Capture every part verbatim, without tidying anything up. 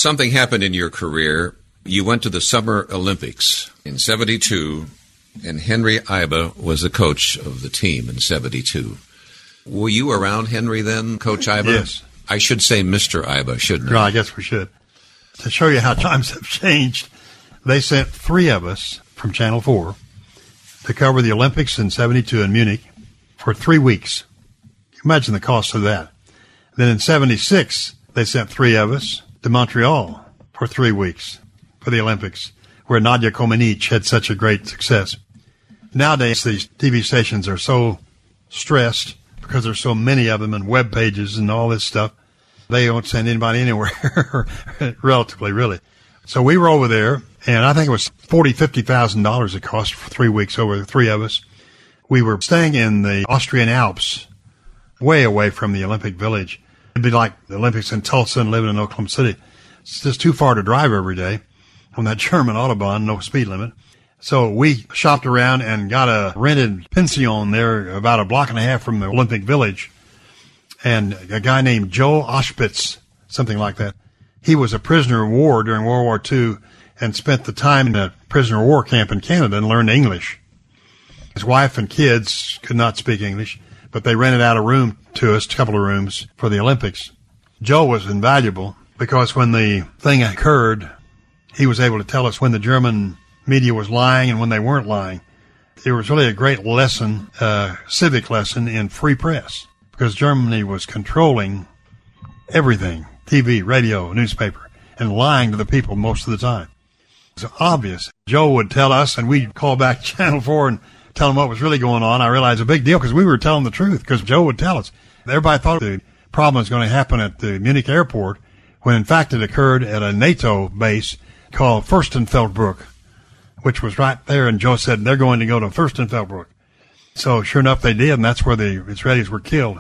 something happened in your career. You went to the Summer Olympics in seventy-two, and Henry Iba was the coach of the team in seventy-two. Were you around Henry then, Coach Iba? Yes. I should say Mister Iba, shouldn't I? No, I guess we should. To show you how times have changed, they sent three of us from Channel four to cover the Olympics in seventy-two in Munich for three weeks. Imagine the cost of that. Then in seventy-six, they sent three of us to Montreal for three weeks for the Olympics, where Nadia Comaneci had such a great success. Nowadays, these T V stations are so stressed because there's so many of them and web pages and all this stuff. They don't send anybody anywhere, relatively, really. So we were over there, and I think it was forty thousand dollars, fifty thousand dollars it cost for three weeks over the three of us. We were staying in the Austrian Alps, way away from the Olympic Village. It'd be like the Olympics in Tulsa and living in Oklahoma City. It's just too far to drive every day on that German Autobahn, no speed limit. So we shopped around and got a rented pension there about a block and a half from the Olympic Village. And a guy named Joe Auschwitz, something like that, he was a prisoner of war during World War Two and spent the time in a prisoner of war camp in Canada and learned English. His wife and kids could not speak English, but they rented out a room to us, a couple of rooms, for the Olympics. Joe was invaluable because when the thing occurred, he was able to tell us when the German media was lying and when they weren't lying. It was really a great lesson, uh, civic lesson in free press, because Germany was controlling everything, T V, radio, newspaper, and lying to the people most of the time. It's obvious. Joe would tell us, and we'd call back Channel four and tell them what was really going on. I realized a big deal because we were telling the truth, because Joe would tell us. Everybody thought the problem was going to happen at the Munich airport, when in fact it occurred at a NATO base called Fürstenfeldbruck, which was right there. And Joe said, they're going to go to Fürstenfeldbruck. So sure enough, they did, and that's where the Israelis were killed.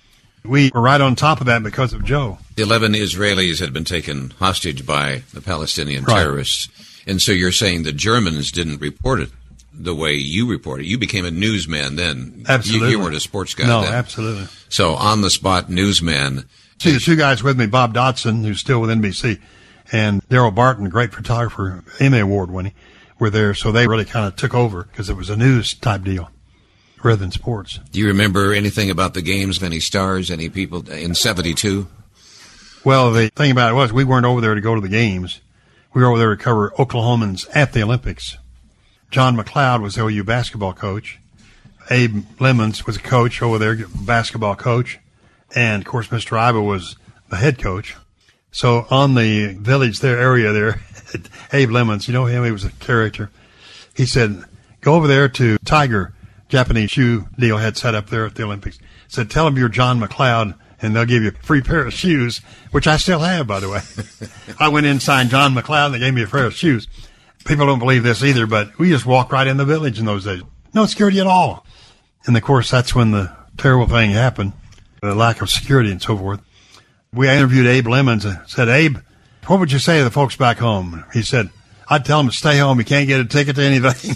We were right on top of that because of Joe. The eleven Israelis had been taken hostage by the Palestinian Right. terrorists. And so you're saying the Germans didn't report it the way you reported. You became a newsman then. Absolutely. You, you weren't a sports guy No, then. absolutely. So on-the-spot newsman. See, the two guys with me, Bob Dodson, who's still with N B C, and Daryl Barton, great photographer, Emmy Award winning, were there. So they really kind of took over because it was a news type deal rather than sports. Do you remember anything about the games, any stars, any people in seventy-two? Well, the thing about it was we weren't over there to go to the games. We were over there to cover Oklahomans at the Olympics. John McLeod was the O U basketball coach. Abe Lemons was a coach over there, basketball coach. And, of course, Mister Iba was the head coach. So on the village there, area there, Abe Lemons, you know him, he was a character. He said, go over there to Tiger, Japanese shoe deal had set up there at the Olympics. Said, tell them you're John McLeod, and they'll give you a free pair of shoes, which I still have, by the way. I went in and signed John McLeod, and they gave me a pair of shoes. People don't believe this either, but we just walked right in the village in those days. No security at all. And, of course, that's when the terrible thing happened, the lack of security and so forth. We interviewed Abe Lemons and said, Abe, what would you say to the folks back home? He said, I'd tell them to stay home. You can't get a ticket to anything.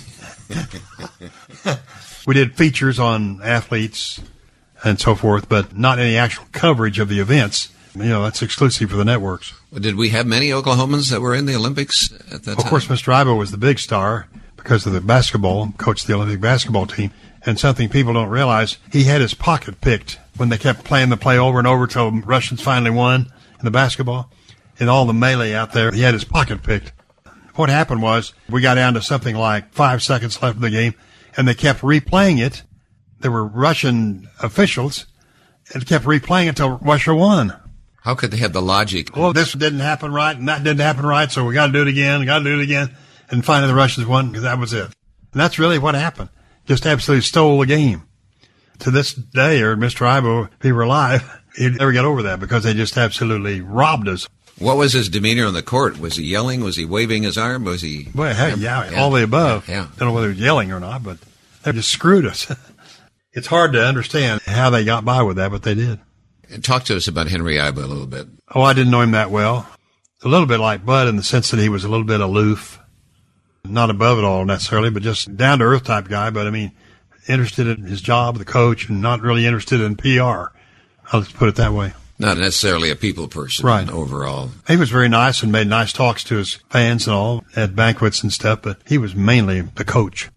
We did features on athletes and so forth, but not any actual coverage of the events. You know, that's exclusive for the networks. Did we have many Oklahomans that were in the Olympics at that Of time? course, Mister Iba was the big star because of the basketball, coached the Olympic basketball team. And something people don't realize, he had his pocket picked when they kept playing the play over and over till Russians finally won in the basketball. And all the melee out there, he had his pocket picked. What happened was we got down to something like five seconds left of the game, and they kept replaying it. There were Russian officials, and kept replaying it until Russia won. How could they have the logic? Well, this didn't happen right, and that didn't happen right, so we got to do it again, got to do it again. And finally the Russians won, because that was it. And that's really what happened. Just absolutely stole the game. To this day, or Mister Iba, if he were alive, he'd never get over that because they just absolutely robbed us. What was his demeanor on the court? Was he yelling? Was he waving his arm? Was he... Well, heck, yeah, yeah, all the above. Yeah, yeah. Don't know whether he was yelling or not, but they just screwed us. It's hard to understand how they got by with that, but they did. Talk to us about Henry Iba a little bit. Oh, I didn't know him that well. A little bit like Bud in the sense that he was a little bit aloof. Not above it all necessarily, but just down-to-earth type guy. But, I mean, interested in his job, the coach, and not really interested in P R. I'll just put it that way. Not necessarily a people person, Right. overall. He was very nice and made nice talks to his fans and all at banquets and stuff, but he was mainly the coach.